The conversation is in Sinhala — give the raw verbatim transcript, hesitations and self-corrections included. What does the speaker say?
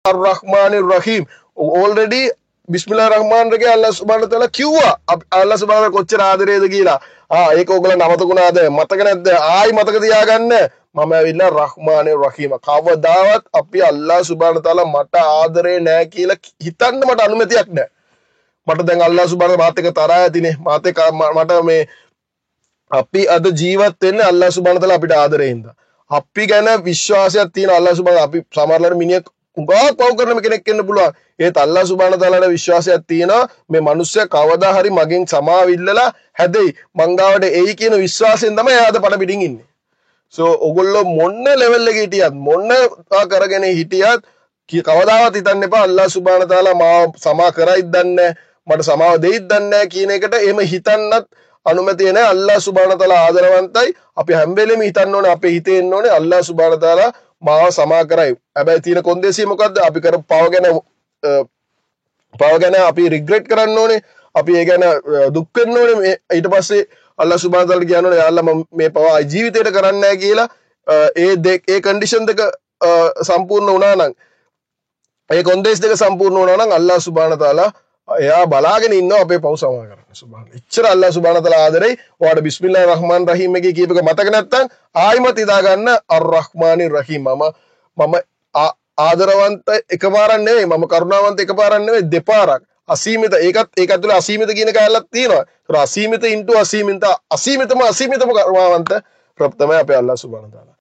අර්-රහ්මානිර් රහීම් already බිස්මිල්ලාහිර් රහ්මානිර් රහීම් අල්ලාහ් සුබ්හානහු තාලා කිව්වා අල්ලාහ් සුබ්හානහු කොච්චර ආදරේද කියලා. ආ ඒක ඕගොල්ලෝ නවතුණාද මතක නැද්ද? ආයි මතක තියාගන්න මම ඇවිල්ලා රහ්මානිර් රහීම. කවදාවත් අපි අල්ලාහ් සුබ්හානහු තාලා මට ආදරේ නැහැ කියලා හිතන්න මට අනුමැතියක් නැහැ. මට දැන් අල්ලාහ් සුබ්හානහු මාත් එක්ක තරහා ඇතිනේ. මාත් එක්ක මට මේ අපි අද ජීවත් වෙන්නේ අල්ලාහ් සුබ්හානහු තාලා අපිට ආදරේ හින්දා. අපි ගැන විශ්වාසයක් තියෙන අල්ලාහ් සුබ්හානහු අපි සමහරවල්ලාට මිනිහෙක් උගා පව් කරන කෙනෙක් වෙන්න පුළුවන්. ඒත් අල්ලාහ් සුබ්හානහු තාලාට විශ්වාසයක් තියෙනවා මේ මිනිස්සයා කවදා හරි මගෙන් සමාව ඉල්ලලා හැදෙයි මං ගාවට එයි කියන විශ්වාසයෙන් තමයි එයාද පණ පිටින් ඉන්නේ. so ඔගොල්ලෝ මොන්න ලෙවල් එකේ හිටියත් මොන්න කරගෙන හිටියත් කවදාවත් හිතන්න එපා අල්ලාහ් සුබ්හානහු තාලා මාව සමා කරයිද දන්නේ මට සමාව දෙයිද දන්නේ කියන එකට එහෙම හිතන්නත් අනුමැතිය නැහැ. අල්ලාහ් සුබ්හානහු තාලා ආදරවන්තයි. අපි හැම වෙලෙම හිතන්න ඕනේ අපේ හිතේ ඉන්න ඕනේ අල්ලාහ් සුබ්හානහු තාලා මාව සමා කරයි. හැබැයි තියෙන කොන්දේසිය මොකද්ද? අපි කරපු පව ගැන පව ගැන අපි රිග්‍රෙට් කරන්න ඕනේ. අපි ඒ ගැන දුක් වෙන්න ඕනේ. ඊට පස්සේ අල්ලාහ් සුබ්හානහු තාලාට කියන්න ඕනේ යා අල්ලාහ් මම මේ පව ජීවිතේට කරන්නේ නැහැ කියලා. ඒ දෙක ඒ කන්ඩිෂන් දෙක සම්පූර්ණ වුණා නම් ඒ කොන්දේස් දෙක සම්පූර්ණ වුණා නම් අල්ලාහ් සුබ්හානහු තාලා එයා බලාගෙන ඉන්නවා අපේ පව් සමා කරන්න. සුබ්හාන. එච්චර අල්ලාහ් සුබ්හානහු තාලා ආදරෙයි. ඔයාලට බිස්මිල්ලාහිර් රහ්මානිර් රහීම් එකේ කියප එක මතක නැත්තම් ආයිමත් ඉදා ගන්න අර්-රහ්මානිර් රහීම්. මම මම ආදරවන්ත එකපාරක් නෙවෙයි මම කරුණාවන්ත එකපාරක් නෙවෙයි දෙපාරක්. අසීමිත ඒකත් ඒක ඇතුලේ අසීමිත කියන කැලලක් තියෙනවා. ඒතර අසීමිත ඉන්ටු අසීමිත අසීමිතම අසීමිතම කරුණාවන්ත ප්‍රප්තමයි අපේ අල්ලාහ් සුබ්හානහු තාලා.